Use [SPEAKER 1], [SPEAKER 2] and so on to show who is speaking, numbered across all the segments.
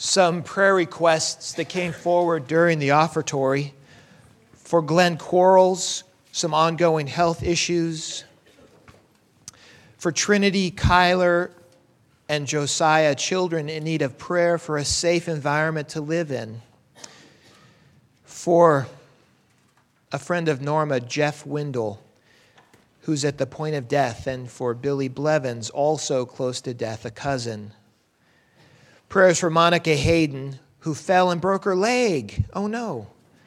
[SPEAKER 1] some prayer requests that came forward during the offertory. For Glenn Quarles, some ongoing health issues. For Trinity, Kyler, and Josiah, children in need of prayer for a safe environment to live in. For a friend of Norma, Jeff Windle, who's at the point of death, and for Billy Blevins, also close to death, a cousin. Prayers for Monica Hayden, who fell and broke her leg. Oh no.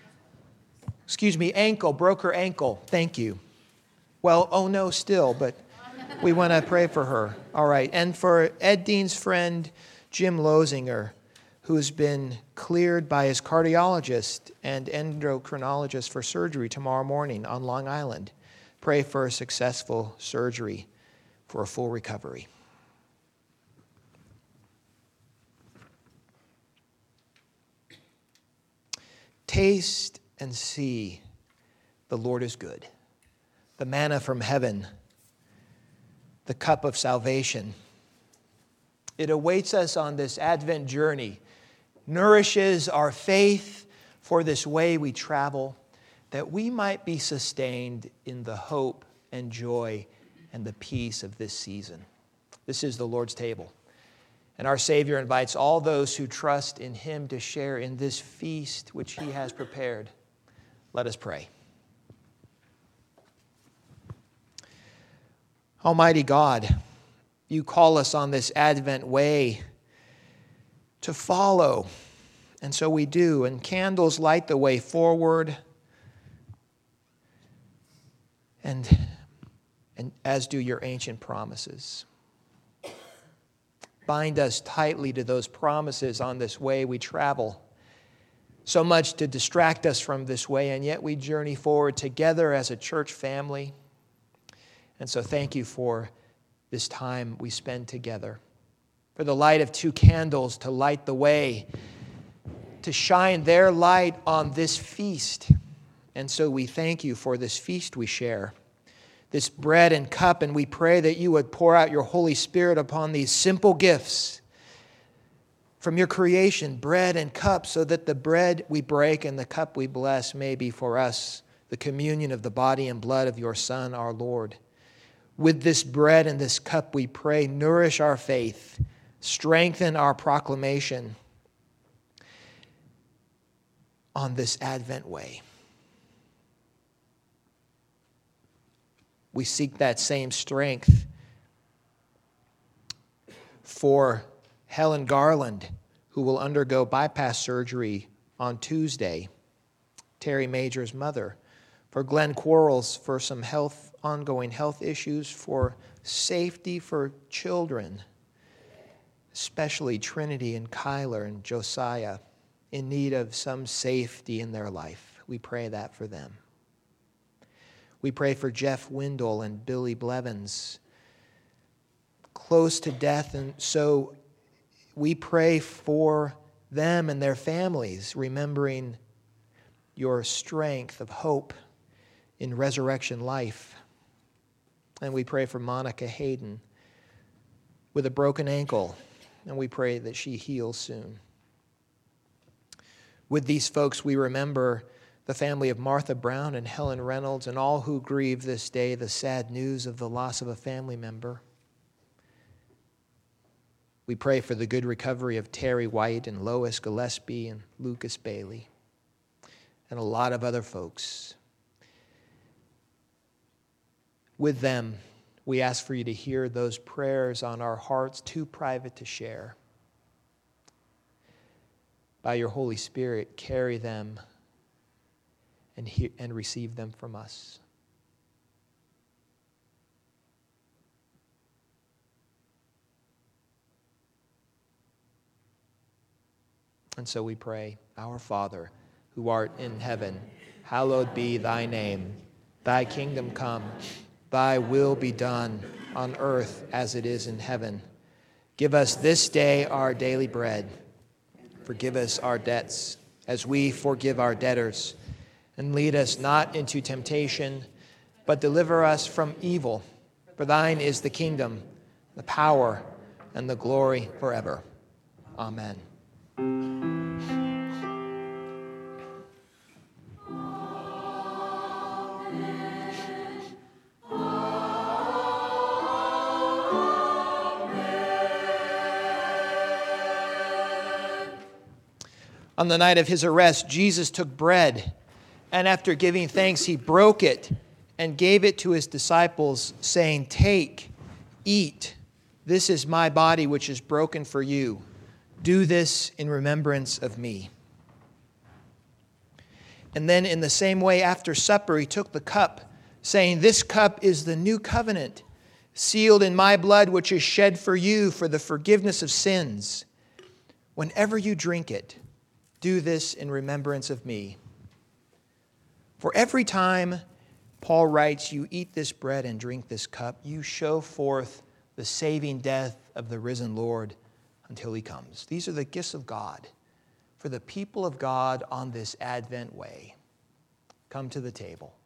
[SPEAKER 1] Ankle, broke her ankle. Thank you. Well, oh no still, but we want to pray for her. All right. And for Ed Dean's friend, Jim Losinger, who's been cleared by his cardiologist and endocrinologist for surgery tomorrow morning on Long Island. Pray for a successful surgery for a full recovery. Taste and see the Lord is good. The manna from heaven, the cup of salvation. It awaits us on this Advent journey, nourishes our faith for this way we travel, that we might be sustained in the hope and joy and the peace of this season. This is the Lord's table. And our Savior invites all those who trust in Him to share in this feast which He has prepared. Let us pray. Almighty God, You call us on this Advent way to follow, and so we do. And candles light the way forward, and as do Your ancient promises. Bind us tightly to those promises on this way we travel. So much to distract us from this way, and yet we journey forward together as a church family. And so thank You for this time we spend together, for the light of two candles to light the way, to shine their light on this feast. And so we thank You for this feast we share, this bread and cup, and we pray that You would pour out Your Holy Spirit upon these simple gifts from Your creation, bread and cup, so that the bread we break and the cup we bless may be for us the communion of the body and blood of Your Son, our Lord. With this bread and this cup, we pray, nourish our faith, strengthen our proclamation on this Advent way. We seek that same strength for Helen Garland, who will undergo bypass surgery on Tuesday, Terry Major's mother, for Glenn Quarles for some ongoing health issues, for safety for children, especially Trinity and Kyler and Josiah, in need of some safety in their life. We pray that for them. We pray for Jeff Windle and Billy Blevins, close to death, and so we pray for them and their families, remembering Your strength of hope in resurrection life. And we pray for Monica Hayden with a broken ankle, and we pray that she heals soon. With these folks, we remember the family of Martha Brown and Helen Reynolds, and all who grieve this day the sad news of the loss of a family member. We pray for the good recovery of Terry White and Lois Gillespie and Lucas Bailey and a lot of other folks. With them, we ask for You to hear those prayers on our hearts, too private to share. By Your Holy Spirit, carry them and receive them from us. And so we pray, Our Father, who art in heaven, hallowed be Thy name. Thy kingdom come, Thy will be done on earth as it is in heaven. Give us this day our daily bread. Forgive us our debts as we forgive our debtors. And lead us not into temptation, but deliver us from evil. For Thine is the kingdom, the power, and the glory forever. Amen. On the night of his arrest, Jesus took bread, and after giving thanks, he broke it and gave it to his disciples, saying, "Take, eat. This is my body, which is broken for you. Do this in remembrance of me." And then in the same way, after supper, he took the cup, saying, "This cup is the new covenant, sealed in my blood, which is shed for you for the forgiveness of sins. Whenever you drink it, do this in remembrance of me." For every time, Paul writes, you eat this bread and drink this cup, you show forth the saving death of the risen Lord until he comes. These are the gifts of God for the people of God on this Advent way. Come to the table.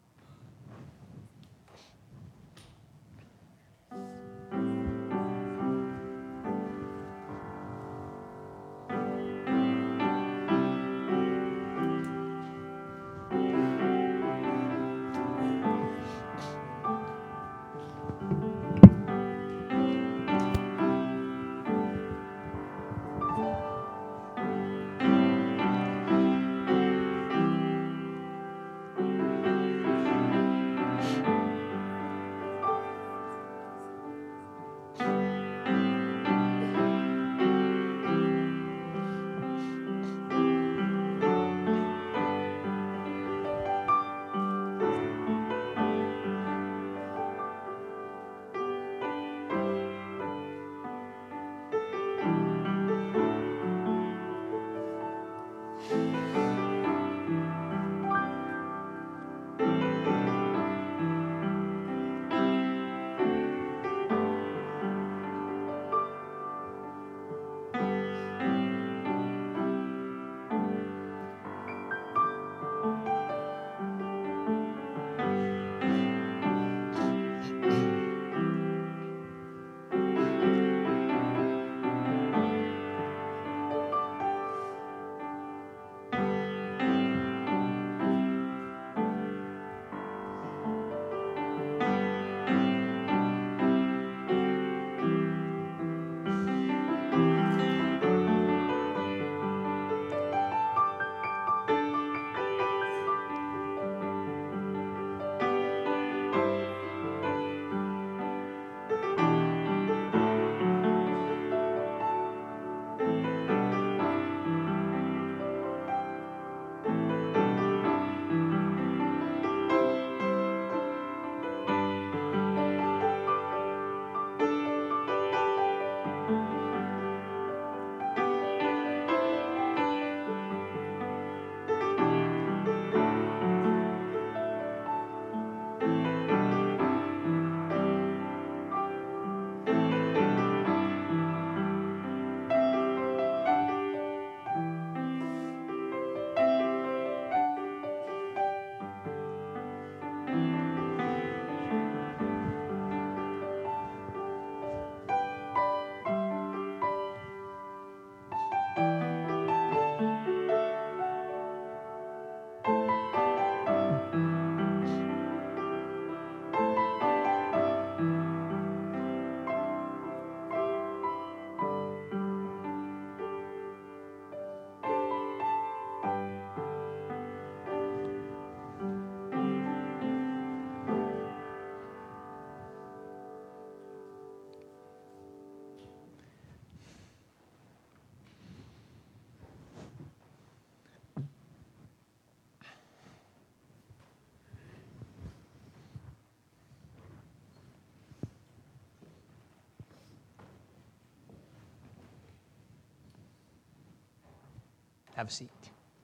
[SPEAKER 1] Have a seat.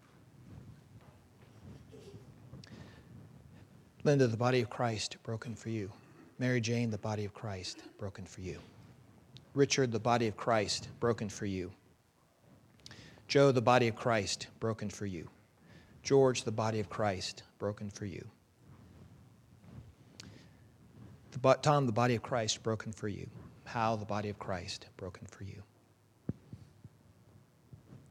[SPEAKER 1] Linda, the body of Christ, broken for you. Mary Jane, the body of Christ, broken for you. Richard, the body of Christ, broken for you. Joe, the body of Christ, broken for you. George, the body of Christ, broken for you. Tom, the body of Christ, broken for you. Hal, the body of Christ, broken for you.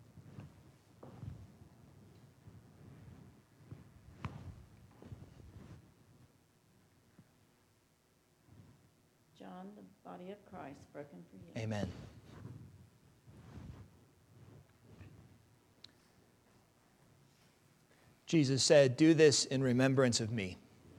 [SPEAKER 2] John, the body of Christ, broken for you.
[SPEAKER 1] Amen. Jesus said, "Do this in remembrance of me."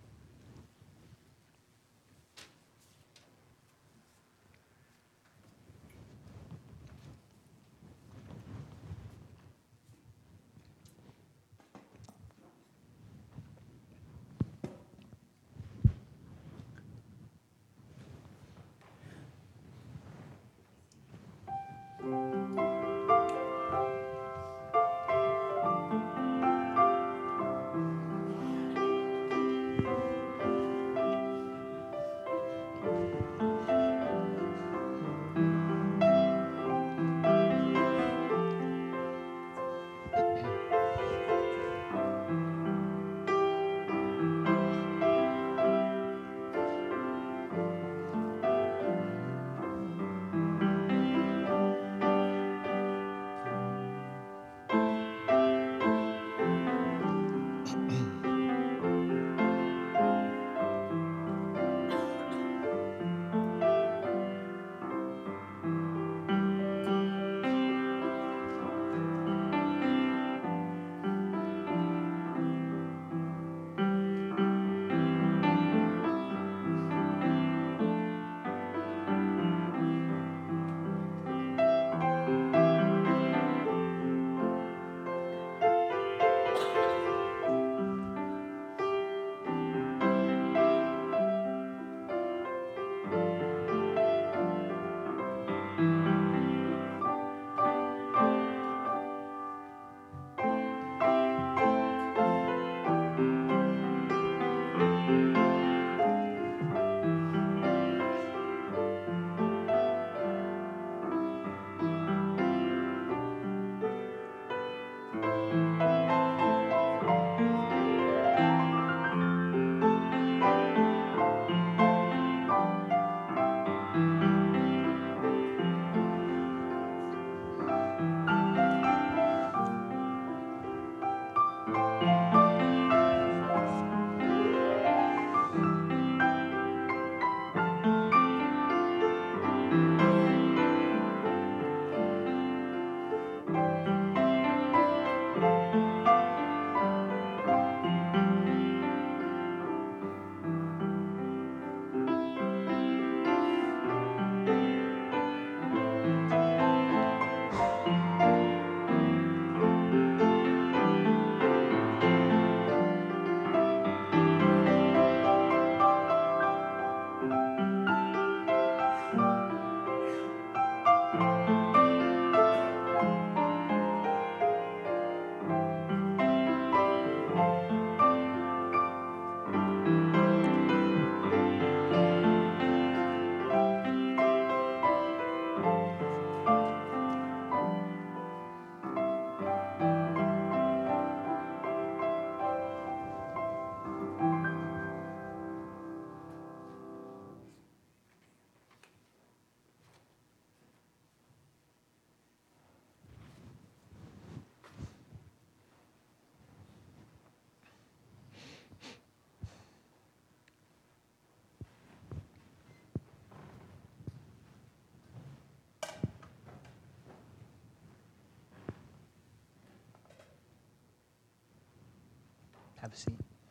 [SPEAKER 1] Have a seat.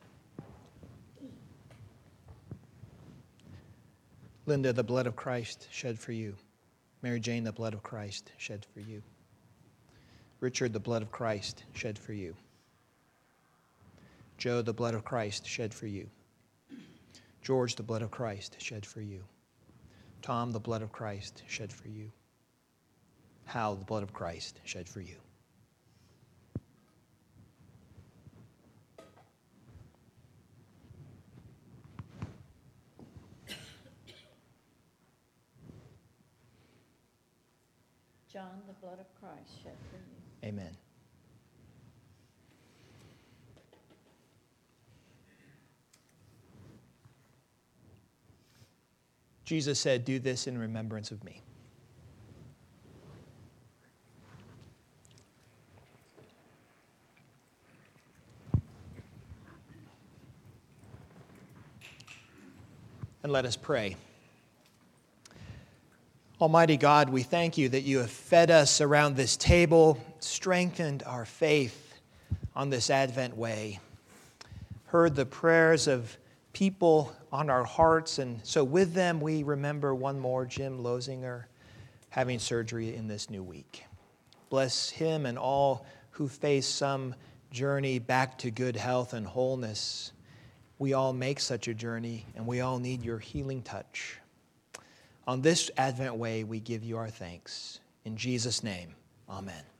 [SPEAKER 1] Linda, the blood of Christ shed for you. Mary Jane, the blood of Christ shed for you. Richard, the blood of Christ shed for you. Joe, the blood of Christ shed for you. George, the blood of Christ shed for you. Tom, the blood of Christ shed for you. Hal, the blood of Christ shed for you.
[SPEAKER 2] John, the blood of Christ shed for you.
[SPEAKER 1] Amen. Jesus said, "Do this in remembrance of me." And let us pray. Almighty God, we thank you that you have fed us around this table, strengthened our faith on this Advent way, heard the prayers of people on our hearts, and so with them we remember one more, Jim Losinger, having surgery in this new week. Bless him and all who face some journey back to good health and wholeness. We all make such a journey, and we all need your healing touch. On this Advent way, we give you our thanks. In Jesus' name, amen.